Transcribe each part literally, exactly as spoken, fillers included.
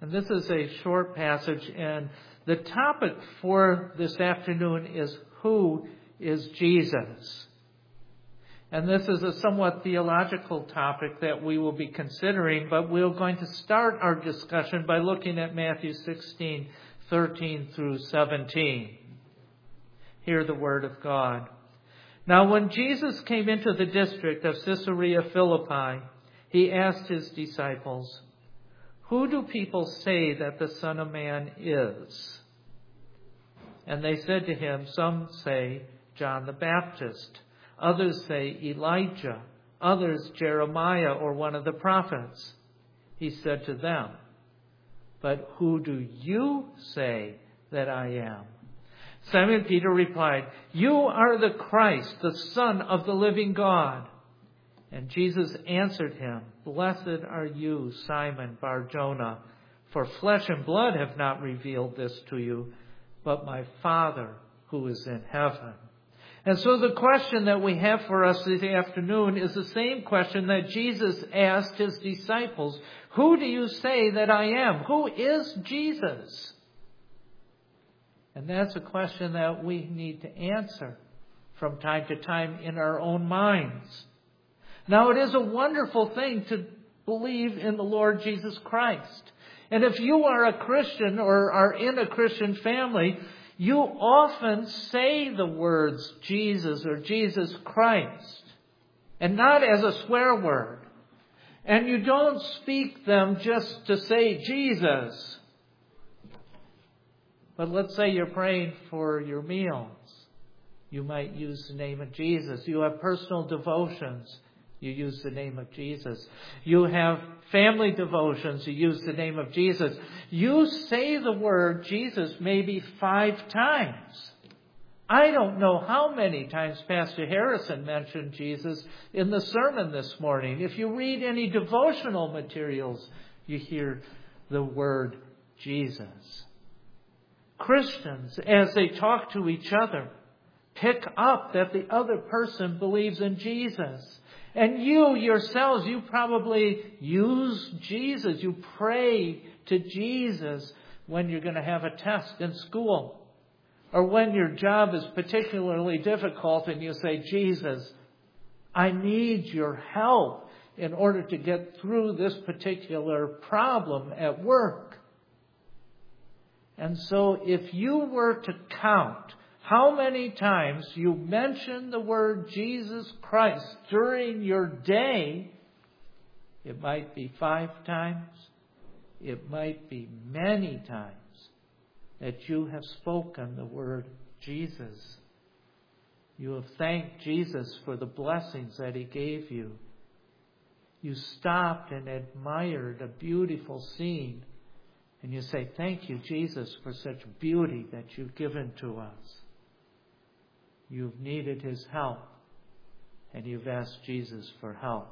And this is a short passage, and the topic for this afternoon is, who is Jesus? And this is a somewhat theological topic that we will be considering, but we're going to start our discussion by looking at Matthew sixteen, thirteen through seventeen. Hear the word of God. Now when Jesus came into the district of Caesarea Philippi, he asked his disciples, "Who do people say that the Son of Man is?" And they said to him, "Some say John the Baptist. Others say Elijah. Others Jeremiah or one of the prophets." He said to them, "But who do you say that I am?" Simon Peter replied, "You are the Christ, the Son of the living God." And Jesus answered him, "Blessed are you, Simon Bar-Jonah, for flesh and blood have not revealed this to you, but my Father who is in heaven." And so the question that we have for us this afternoon is the same question that Jesus asked his disciples. Who do you say that I am? Who is Jesus? And that's a question that we need to answer from time to time in our own minds. Now, it is a wonderful thing to believe in the Lord Jesus Christ. And if you are a Christian or are in a Christian family, you often say the words Jesus or Jesus Christ, and not as a swear word. And you don't speak them just to say Jesus. But let's say you're praying for your meals. You might use the name of Jesus. You have personal devotions. You use the name of Jesus. You have family devotions. You use the name of Jesus. You say the word Jesus maybe five times. I don't know how many times Pastor Harrison mentioned Jesus in the sermon this morning. If you read any devotional materials, you hear the word Jesus. Christians, as they talk to each other, pick up that the other person believes in Jesus. And you yourselves, you probably use Jesus. You pray to Jesus when you're going to have a test in school, or when your job is particularly difficult and you say, "Jesus, I need your help in order to get through this particular problem at work." And so if you were to count how many times you mention the word Jesus Christ during your day, it might be five times. It might be many times that you have spoken the word Jesus. You have thanked Jesus for the blessings that he gave you. You stopped and admired a beautiful scene, and you say, "Thank you, Jesus, for such beauty that you've given to us." You've needed his help, and you've asked Jesus for help.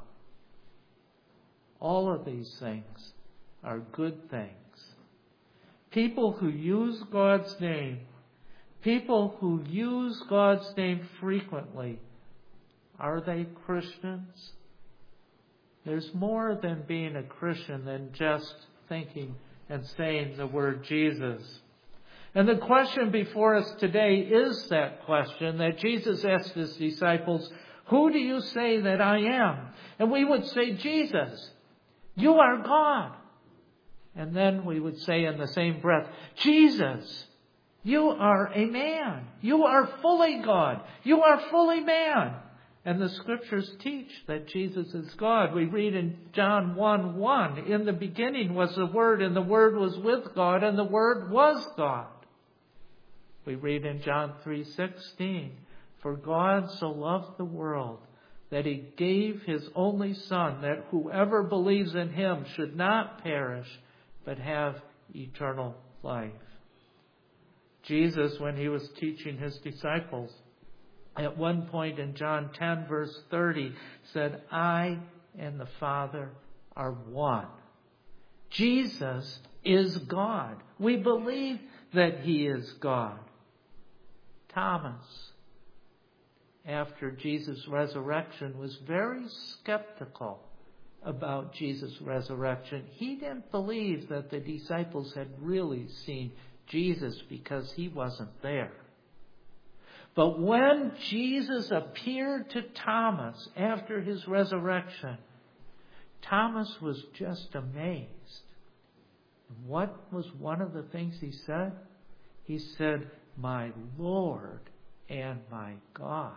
All of these things are good things. People who use God's name, people who use God's name frequently, are they Christians? There's more than being a Christian than just thinking and saying the word Jesus. And the question before us today is that question that Jesus asked his disciples, "Who do you say that I am?" And we would say, "Jesus, you are God." And then we would say in the same breath, "Jesus, you are a man. You are fully God. You are fully man." And the scriptures teach that Jesus is God. We read in John one one, "In the beginning was the Word, and the Word was with God, and the Word was God." We read in John three sixteen, "For God so loved the world that he gave his only Son, that whoever believes in him should not perish, but have eternal life." Jesus, when he was teaching his disciples, at one point in John ten, verse thirty, said, "I and the Father are one." Jesus is God. We believe that he is God. Thomas, after Jesus' resurrection, was very skeptical about Jesus' resurrection. He didn't believe that the disciples had really seen Jesus because he wasn't there. But when Jesus appeared to Thomas after his resurrection, Thomas was just amazed. And what was one of the things he said? He said, "My Lord and my God."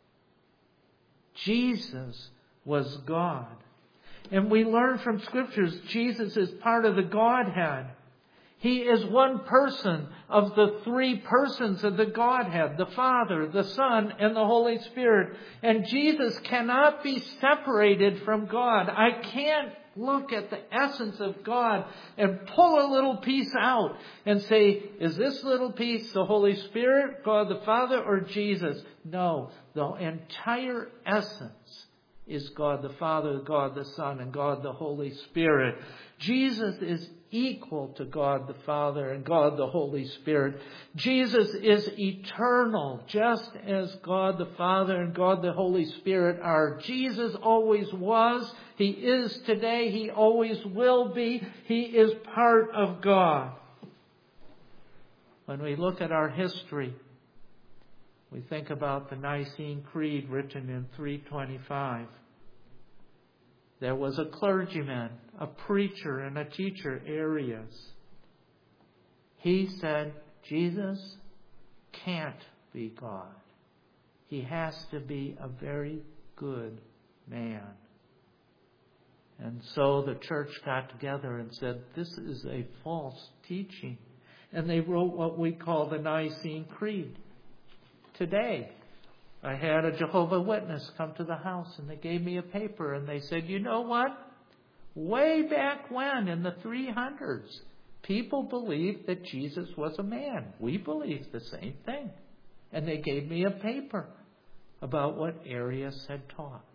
Jesus was God. And we learn from Scriptures, Jesus is part of the Godhead. He is one person of the three persons of the Godhead, the Father, the Son, and the Holy Spirit. And Jesus cannot be separated from God. I can't look at the essence of God and pull a little piece out and say, is this little piece the Holy Spirit, God the Father, or Jesus? No, the entire essence is God the Father, God the Son, and God the Holy Spirit. Jesus is equal to God the Father and God the Holy Spirit. Jesus is eternal, just as God the Father and God the Holy Spirit are. Jesus always was. He is today. He always will be. He is part of God. When we look at our history, we think about the Nicene Creed written in three twenty-five. There was a clergyman, a preacher, and a teacher, Arius. He said, Jesus can't be God. He has to be a very good man. And so the church got together and said, this is a false teaching. And they wrote what we call the Nicene Creed. Today, I had a Jehovah's Witness come to the house and they gave me a paper and they said, you know what? Way back when, in the three hundreds, people believed that Jesus was a man. We believe the same thing. And they gave me a paper about what Arius had taught.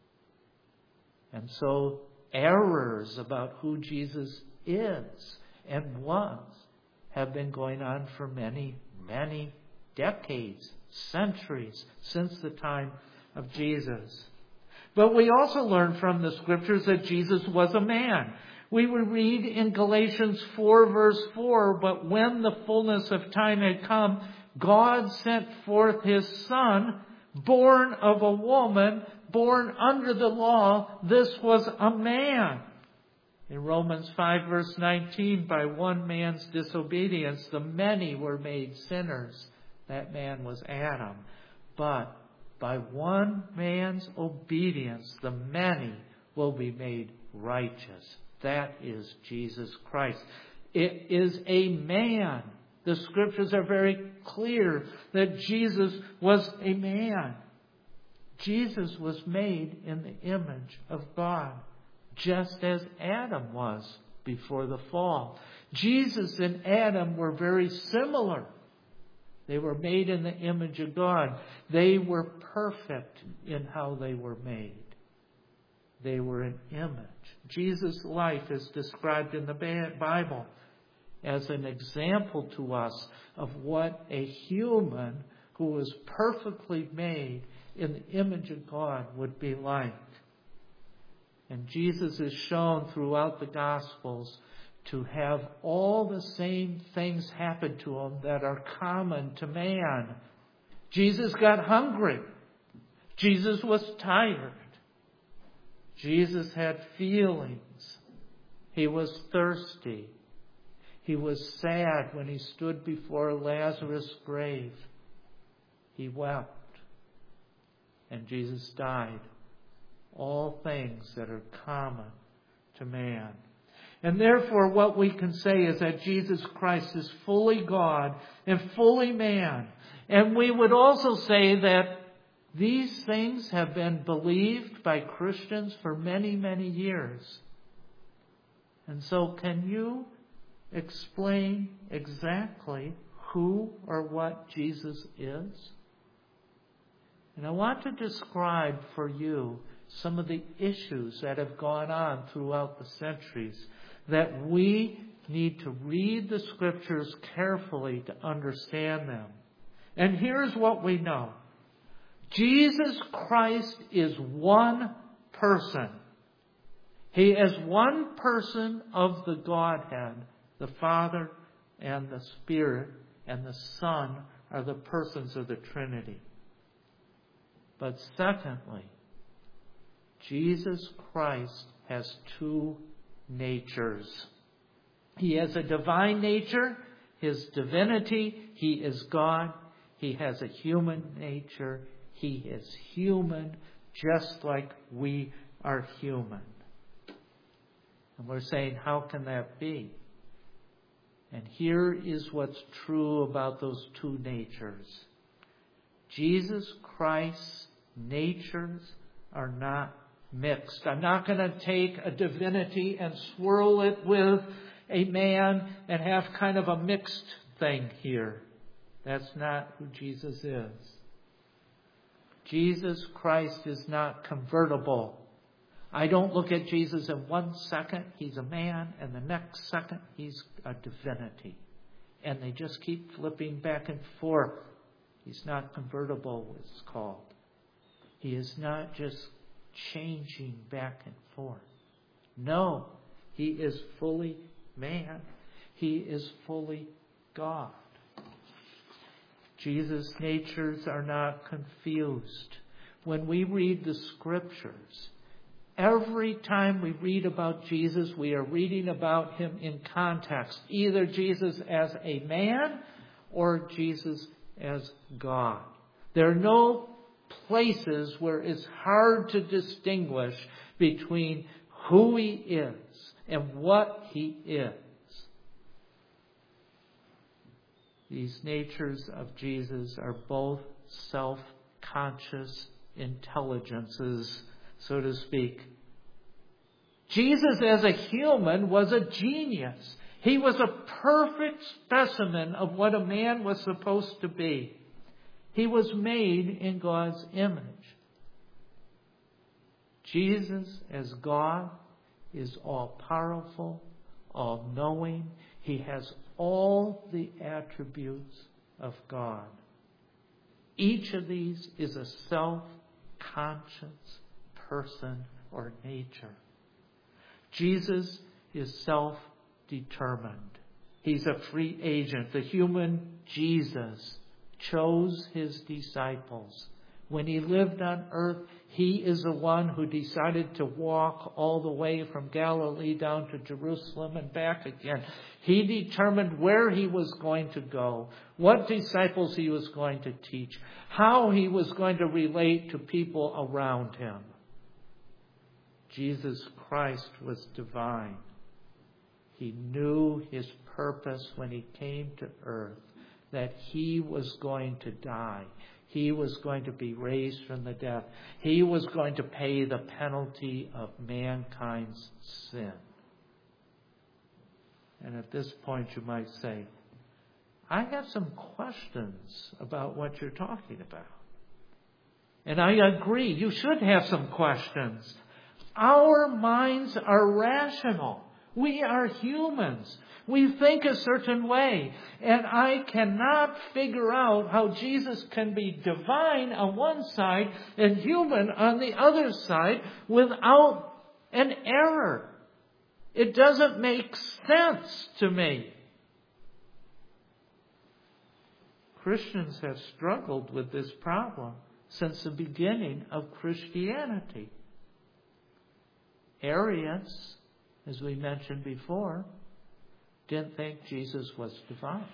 And so errors about who Jesus is and was have been going on for many, many decades, centuries, since the time of Jesus. But we also learn from the Scriptures that Jesus was a man. We would read in Galatians four verse four, but when the fullness of time had come, God sent forth His Son, born of a woman, born under the law. This was a man. In Romans five verse nineteen, by one man's disobedience, the many were made sinners. That man was Adam. But by one man's obedience, the many will be made righteous. That is Jesus Christ. It is a man. The Scriptures are very clear that Jesus was a man. Jesus was made in the image of God, just as Adam was before the fall. Jesus and Adam were very similar. They were made in the image of God. They were perfect in how they were made. They were an image. Jesus' life is described in the Bible as an example to us of what a human who was perfectly made in the image of God would be like. And Jesus is shown throughout the Gospels to have all the same things happen to him that are common to man. Jesus got hungry. Jesus was tired. Jesus had feelings. He was thirsty. He was sad when he stood before Lazarus' grave. He wept. And Jesus died. All things that are common to man. And therefore, what we can say is that Jesus Christ is fully God and fully man. And we would also say that these things have been believed by Christians for many, many years. And so, can you explain exactly who or what Jesus is? And I want to describe for you some of the issues that have gone on throughout the centuries, that we need to read the Scriptures carefully to understand them. And here's what we know. Jesus Christ is one person. He is one person of the Godhead. The Father and the Spirit and the Son are the persons of the Trinity. But secondly, Jesus Christ has two natures. He has a divine nature, His divinity. He is God. He has a human nature. He is human, just like we are human. And we're saying, how can that be? And here is what's true about those two natures. Jesus Christ's natures are not mixed. I'm not going to take a divinity and swirl it with a man and have kind of a mixed thing here. That's not who Jesus is. Jesus Christ is not convertible. I don't look at Jesus in one second, He's a man, and the next second, He's a divinity. And they just keep flipping back and forth. He's not convertible, it's called. He is not just changing back and forth. No, He is fully man. He is fully God. Jesus' natures are not confused. When we read the Scriptures, every time we read about Jesus, we are reading about Him in context. Either Jesus as a man or Jesus as God. There are no places where it's hard to distinguish between who He is and what He is. These natures of Jesus are both self-conscious intelligences, so to speak. Jesus as a human was a genius. He was a perfect specimen of what a man was supposed to be. He was made in God's image. Jesus as God is all-powerful, all-knowing. He has all the attributes of God. Each of these is a self-conscious person or nature. Jesus is self-determined. He's a free agent. The human Jesus chose His disciples. When He lived on earth, He is the one who decided to walk all the way from Galilee down to Jerusalem and back again. He determined where He was going to go, what disciples He was going to teach, how He was going to relate to people around Him. Jesus Christ was divine. He knew His purpose when He came to earth, that He was going to die. He was going to be raised from the dead. He was going to pay the penalty of mankind's sin. And at this point you might say, I have some questions about what you're talking about. And I agree, you should have some questions. Our minds are rational. We are humans. We think a certain way. And I cannot figure out how Jesus can be divine on one side and human on the other side without an error. It doesn't make sense to me. Christians have struggled with this problem since the beginning of Christianity. Arius, as we mentioned before, didn't think Jesus was divine.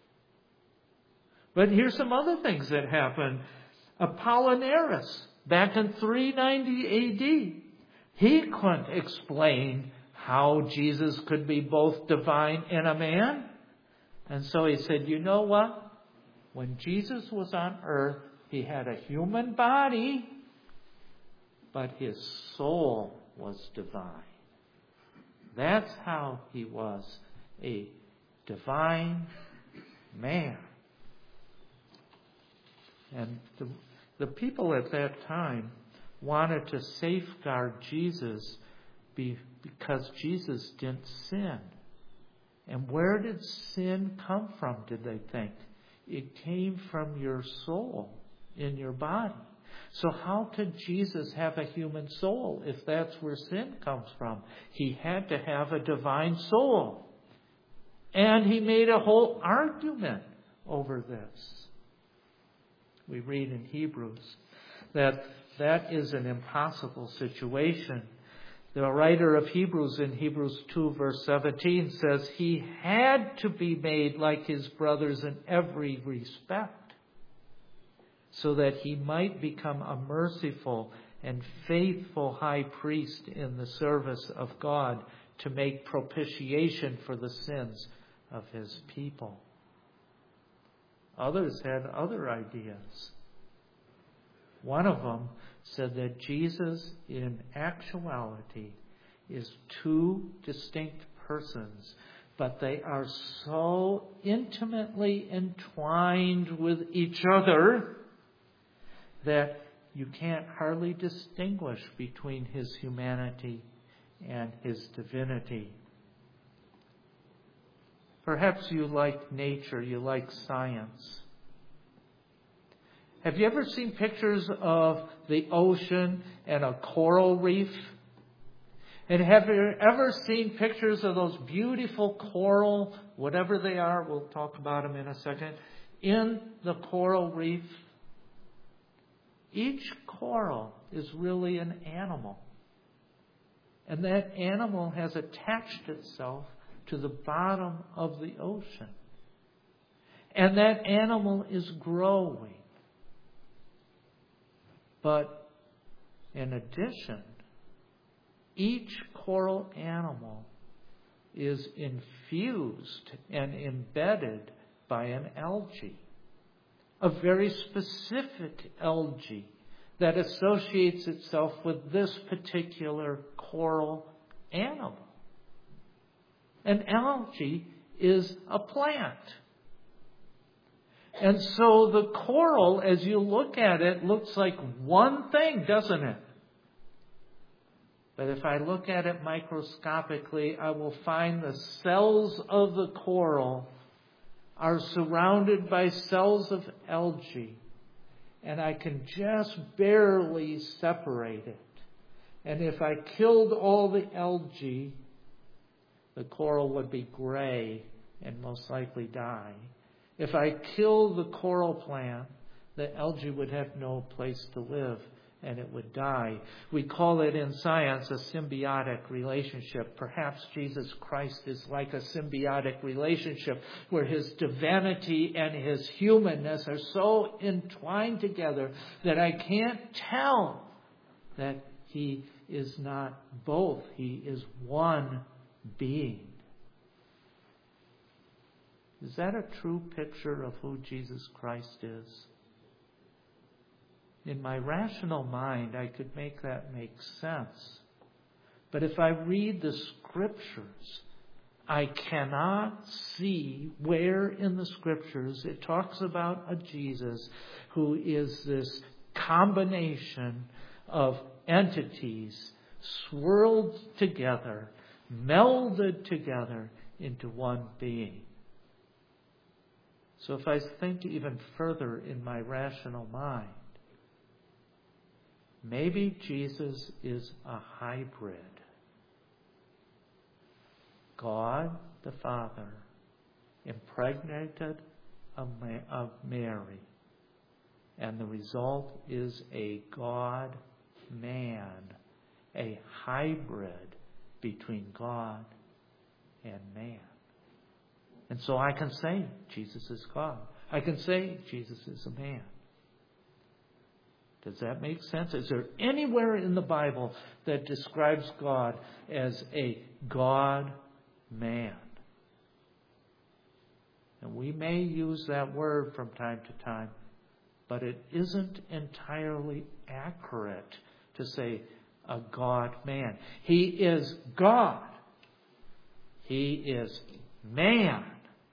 But here's some other things that happened. Apollinaris, back in three ninety A D, he couldn't explain how Jesus could be both divine and a man. And so he said, you know what? When Jesus was on earth, He had a human body, but His soul was divine. That's how He was a divine man. And the, the people at that time wanted to safeguard Jesus be, because Jesus didn't sin. And where did sin come from, did they think? It came from your soul in your body. So how could Jesus have a human soul if that's where sin comes from? He had to have a divine soul. And he made a whole argument over this. We read in Hebrews that that is an impossible situation. The writer of Hebrews in Hebrews two verse seventeen says he had to be made like his brothers in every respect, so that he might become a merciful and faithful high priest in the service of God to make propitiation for the sins of his people. Others had other ideas. One of them said that Jesus, in actuality, is two distinct persons, but they are so intimately entwined with each other that you can't hardly distinguish between his humanity and his divinity. Perhaps you like nature, you like science. Have you ever seen pictures of the ocean and a coral reef? And have you ever seen pictures of those beautiful coral, whatever they are, we'll talk about them in a second, in the coral reef? Each coral is really an animal. And that animal has attached itself to the bottom of the ocean. And that animal is growing. But in addition, each coral animal is infused and embedded by an algae, a very specific algae that associates itself with this particular coral animal. An algae is a plant. And so the coral, as you look at it, looks like one thing, doesn't it? But if I look at it microscopically, I will find the cells of the coral are surrounded by cells of algae. And I can just barely separate it. And if I killed all the algae, the coral would be gray and most likely die. If I kill the coral plant, the algae would have no place to live and it would die. We call it in science a symbiotic relationship. Perhaps Jesus Christ is like a symbiotic relationship where his divinity and his humanness are so entwined together that I can't tell that he is not both. He is one being. Is that a true picture of who Jesus Christ is? In my rational mind, I could make that make sense. But if I read the Scriptures, I cannot see where in the Scriptures it talks about a Jesus who is this combination of entities swirled together, melded together into one being. So if I think even further in my rational mind, maybe Jesus is a hybrid. God the Father impregnated of Mary, and the result is a God-man, a hybrid between God and man. And so I can say Jesus is God. I can say Jesus is a man. Does that make sense? Is there anywhere in the Bible that describes God as a God-man? And we may use that word from time to time, but it isn't entirely accurate to say a God-man. He is God. He is man.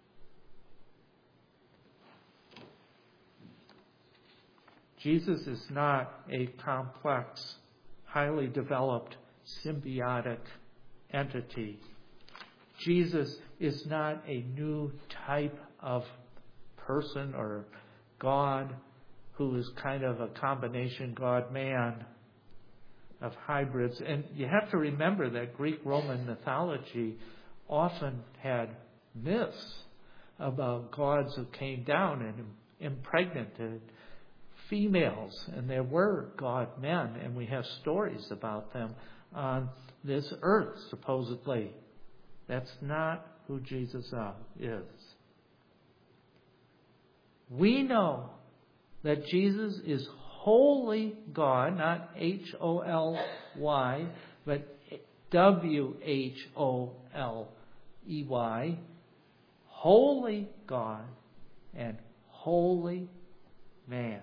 Jesus is not a complex, highly developed, symbiotic entity. Jesus is not a new type of person or God who is kind of a combination God-man of hybrids. And you have to remember that Greek-Roman mythology often had myths about gods who came down and impregnated females. And there were God-men, and we have stories about them on this earth, supposedly. That's not who Jesus is. We know that Jesus is wholly God, not H O L Y, but W H O L E Y, holy God and holy man.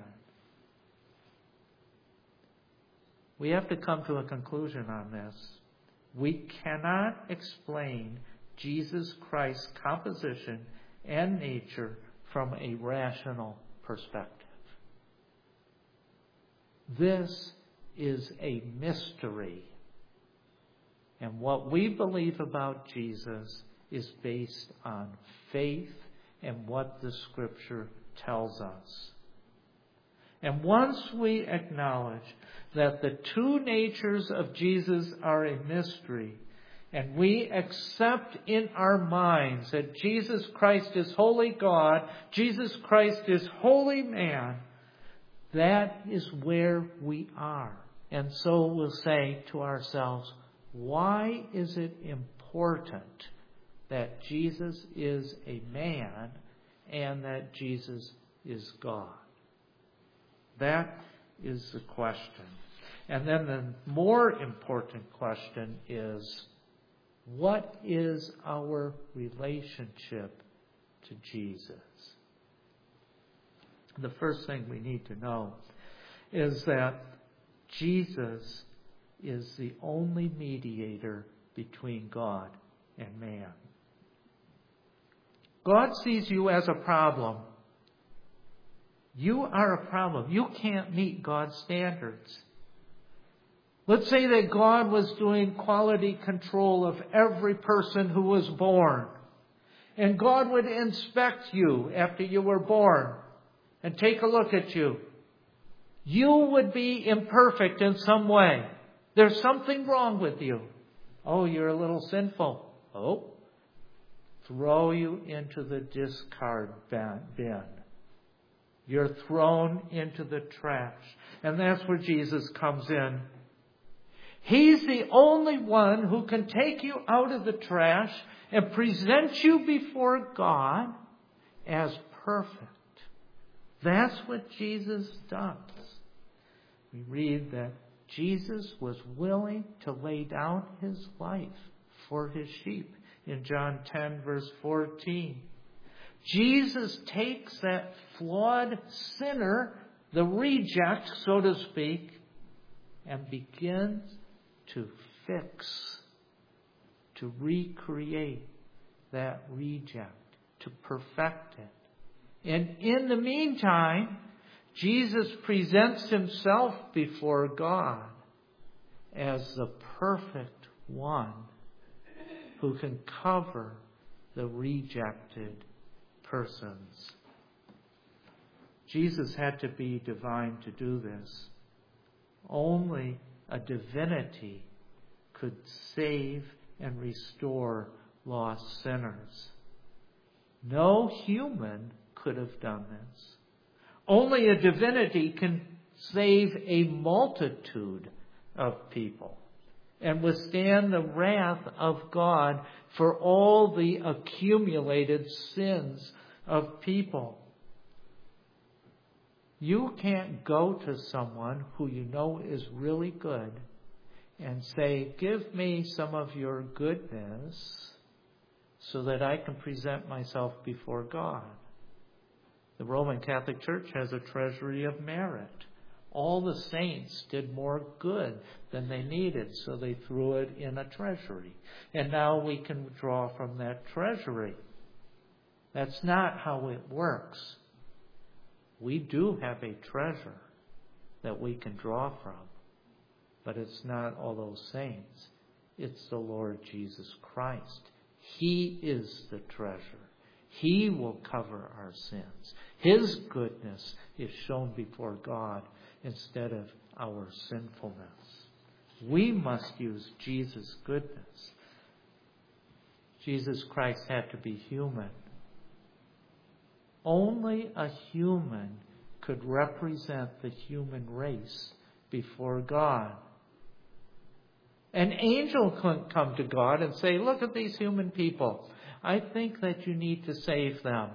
We have to come to a conclusion on this. We cannot explain Jesus Christ's composition and nature from a rational perspective. This is a mystery. And what we believe about Jesus is based on faith and what the Scripture tells us. And once we acknowledge that the two natures of Jesus are a mystery, and we accept in our minds that Jesus Christ is holy God, Jesus Christ is holy man, that is where we are. And so we'll say to ourselves, why is it important that Jesus is a man and that Jesus is God? That is the question. And then the more important question is, what is our relationship to Jesus? The first thing we need to know is that Jesus is the only mediator between God and man. God sees you as a problem. You are a problem. You can't meet God's standards. Let's say that God was doing quality control of every person who was born. And God would inspect you after you were born and take a look at you. You would be imperfect in some way. There's something wrong with you. Oh, you're a little sinful. Oh, throw you into the discard bin. You're thrown into the trash. And that's where Jesus comes in. He's the only one who can take you out of the trash and present you before God as perfect. That's what Jesus does. We read that Jesus was willing to lay down his life for his sheep in John ten, verse fourteen. Jesus takes that flawed sinner, the reject, so to speak, and begins to fix, to recreate that reject, to perfect it. And in the meantime, Jesus presents himself before God as the perfect one who can cover the rejected persons. Jesus had to be divine to do this. Only a divinity could save and restore lost sinners. No human could have done this. Only a divinity can save a multitude of people and withstand the wrath of God for all the accumulated sins of people. You can't go to someone who you know is really good and say, give me some of your goodness so that I can present myself before God. The Roman Catholic Church has a treasury of merit. All the saints did more good than they needed, so they threw it in a treasury. And now we can draw from that treasury. That's not how it works. We do have a treasure that we can draw from, but it's not all those saints. It's the Lord Jesus Christ. He is the treasure. He will cover our sins. His goodness is shown before God instead of our sinfulness. We must use Jesus' goodness. Jesus Christ had to be human. Only a human could represent the human race before God. An angel couldn't come to God and say, look at these human people. I think that you need to save them.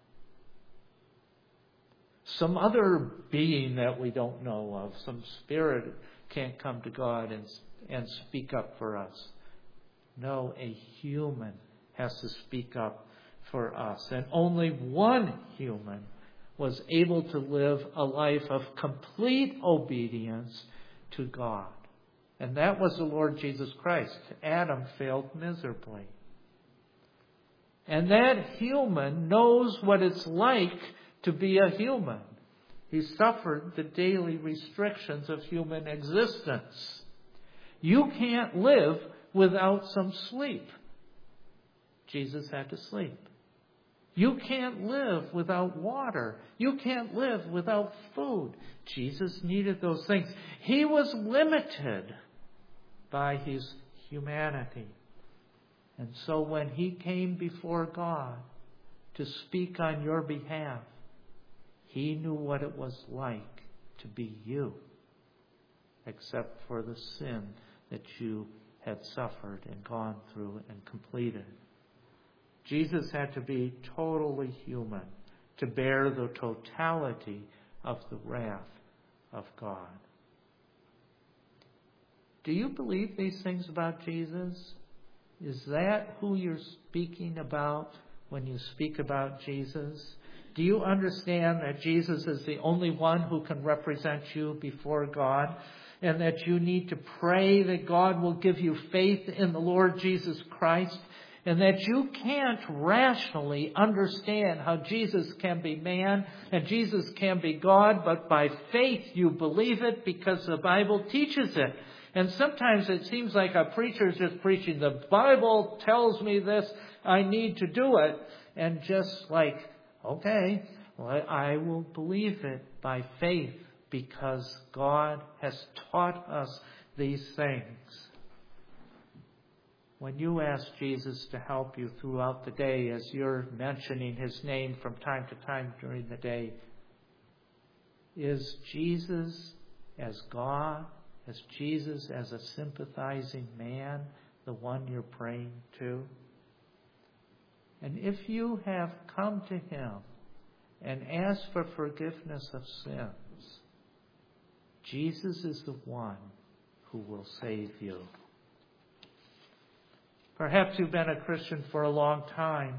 Some other being that we don't know of, some spirit can't come to God and, and speak up for us. No, a human has to speak up for us. And only one human was able to live a life of complete obedience to God. And that was the Lord Jesus Christ. Adam failed miserably. And that human knows what it's like to be a human. He suffered the daily restrictions of human existence. You can't live without some sleep. Jesus had to sleep. You can't live without water. You can't live without food. Jesus needed those things. He was limited by his humanity. And so when he came before God to speak on your behalf, he knew what it was like to be you, except for the sin that you had suffered and gone through and completed. Jesus had to be totally human to bear the totality of the wrath of God. Do you believe these things about Jesus? Is that who you're speaking about when you speak about Jesus? Do you understand that Jesus is the only one who can represent you before God, and that you need to pray that God will give you faith in the Lord Jesus Christ, and that you can't rationally understand how Jesus can be man and Jesus can be God, but by faith you believe it because the Bible teaches it? And sometimes it seems like a preacher is just preaching, the Bible tells me this, I need to do it. And just like, okay, well, I will believe it by faith because God has taught us these things. When you ask Jesus to help you throughout the day, as you're mentioning his name from time to time during the day, is Jesus as God? Is Jesus as a sympathizing man the one you're praying to? And if you have come to him and asked for forgiveness of sins, Jesus is the one who will save you. Perhaps you've been a Christian for a long time.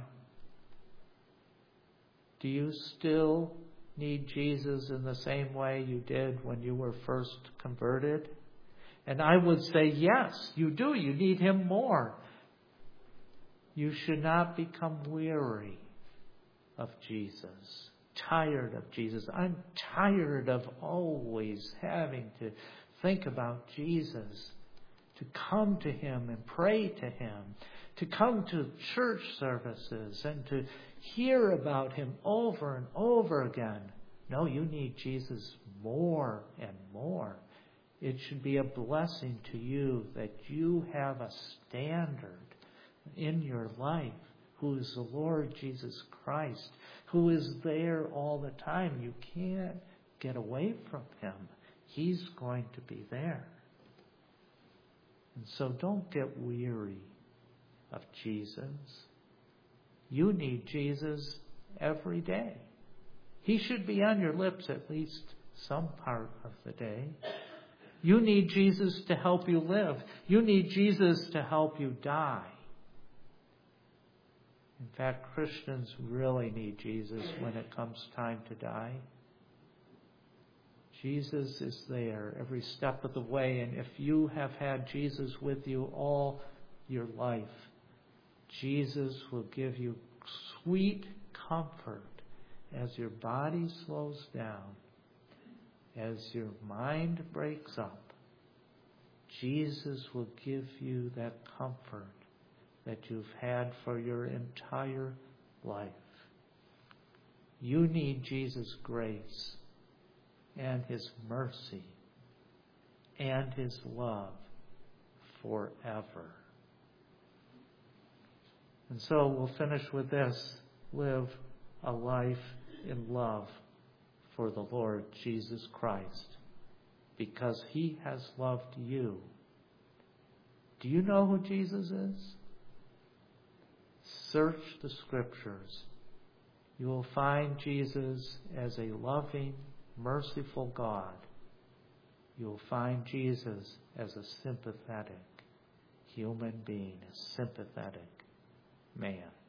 Do you still need Jesus in the same way you did when you were first converted? And I would say, yes, you do. You need him more. You should not become weary of Jesus, tired of Jesus. I'm tired of always having to think about Jesus, to come to him and pray to him, to come to church services and to hear about him over and over again. No, you need Jesus more and more. It should be a blessing to you that you have a standard in your life who is the Lord Jesus Christ, who is there all the time. You can't get away from him. He's going to be there. And so don't get weary of Jesus. You need Jesus every day. He should be on your lips at least some part of the day. You need Jesus to help you live. You need Jesus to help you die. In fact, Christians really need Jesus when it comes time to die. Jesus is there every step of the way. And if you have had Jesus with you all your life, Jesus will give you sweet comfort as your body slows down, as your mind breaks up. Jesus will give you that comfort that you've had for your entire life. You need Jesus' grace and His mercy and His love forever. And so we'll finish with this. Live a life in love for the Lord Jesus Christ, because He has loved you. Do you know who Jesus is? Search the Scriptures. You will find Jesus as a loving, merciful God. You will find Jesus as a sympathetic human being, a sympathetic man.